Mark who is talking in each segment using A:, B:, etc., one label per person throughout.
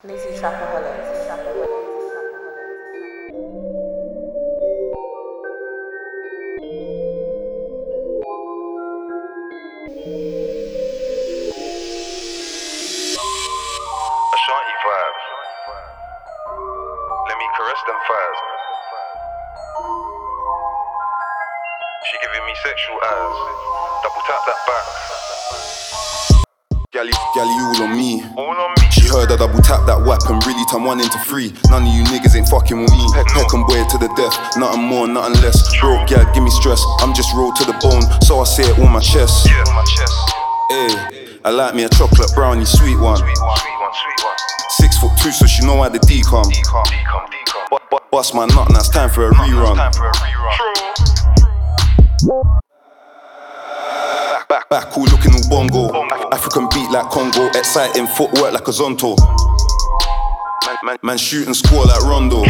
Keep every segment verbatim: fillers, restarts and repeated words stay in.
A: Lizzie Trapaholic.
B: Ashanti vibes. Let me caress them thighs. She giving me sexual eyes. Double tap that back.
C: Gally, gally all on me.
B: All on me.
C: She heard I double tap that whack and really turn one into three. None of you niggas ain't fucking with me. Heck, heck and boy to the death, nothing more, nothing less. Bro, gal, give me stress. I'm just rolled to the bone, so I say it on my chest.
B: Yeah, my chest.
C: Hey, I like me a chocolate brownie, sweet one.
B: Sweet one, sweet one, sweet one.
C: Six foot two, so she know how the D come.
B: Decom, decom, decom.
C: But, but, bust my nut, now it's time for a rerun.
B: Time for a rerun. True.
C: Back, back, cool looking all bongo. Af- African beat like Congo. Exciting footwork like a Zonto. Man, man, man shoot and score like Rondo.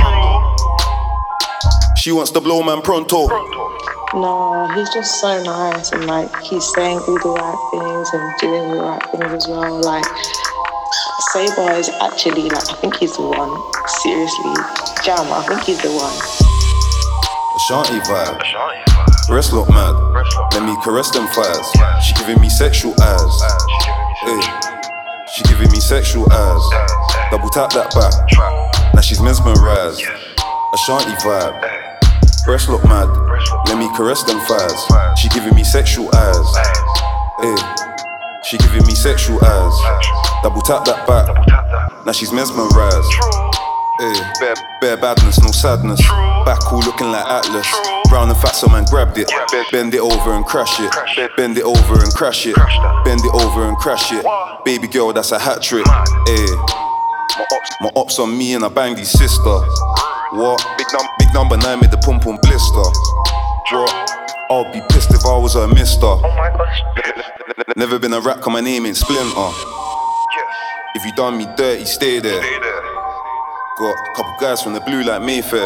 C: She wants to blow man pronto.
A: No, he's just so nice and like he's saying all the right things and doing the right things as well. Like Saber is actually like I think he's the one. Seriously, Jam, I think he's the one.
C: Ashanti vibe.
B: Ashanti vibes.
C: Breast look mad.
B: Breast look
C: Let me caress them thighs.
B: Yeah.
C: She giving me sexual eyes.
B: She giving me
C: Hey,
B: sexual
C: she giving me sexual eyes.
B: eyes.
C: Double tap that back.
B: Trap.
C: Now she's mesmerized.
B: Yes.
C: Ashanti vibe.
B: Hey.
C: Breast look mad.
B: Breast look
C: Let me caress them thighs.
B: Thighs.
C: She giving me sexual eyes.
B: eyes.
C: Hey, she giving me sexual eyes. Double tap that back.
B: Double tap that.
C: Now she's mesmerized.
B: True.
C: Hey, bare, bare badness, no sadness. Back cool looking like Atlas. Brown and fat, so man grabbed it. Bend, bend it over and crash it.
B: Crash it.
C: Bend it over and crash it.
B: Crash that.
C: Bend it over and crash it.
B: What?
C: Baby girl, that's a hat trick.
B: Mad.
C: Hey, my ops, my ops on me and I banged his sister. What? Big num, big number nine made the pum pum blister. What? I'll be pissed if I was a mister.
B: Oh my gosh.
C: Never been a rap, cause my name ain't Splinter.
B: Yes.
C: If you done me dirty, stay there.
B: Stay there.
C: Got a couple guys from the blue like Mayfair.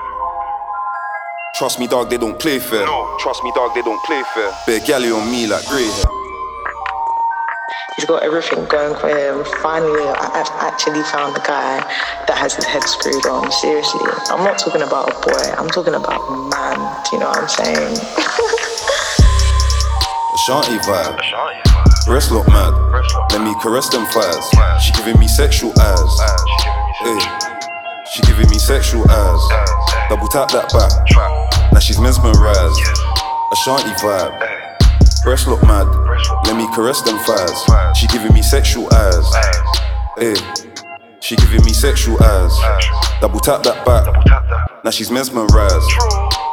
C: Trust me, dog, they don't play fair.
B: No.
C: Trust me, dog, they don't play fair. Bare galley on me like grey hair.
A: He's got everything going for him. Finally, I- I've actually found the guy that has his head screwed on. Seriously, I'm not talking about a boy. I'm talking about a man. Do you know what I'm saying?
C: Ashanti vibe.
B: Ashanti vibes.
C: Breast look mad.
B: Breast look
C: Let me caress them thighs.
B: Thighs.
C: She giving me sexual eyes.
B: eyes. She giving me
C: Hey,
B: sexual
C: she giving me sexual eyes.
B: eyes.
C: Double tap that back.
B: Trap.
C: Now she's mesmerized.
B: Yes.
C: Ashanti vibe.
B: Hey.
C: Breast look mad.
B: Breast look
C: Let me caress them thighs.
B: Thighs.
C: She giving me sexual eyes.
B: eyes.
C: Hey, she giving me sexual eyes.
B: Eyes.
C: Double tap that back.
B: Double tap that.
C: Now she's mesmerized.
B: True.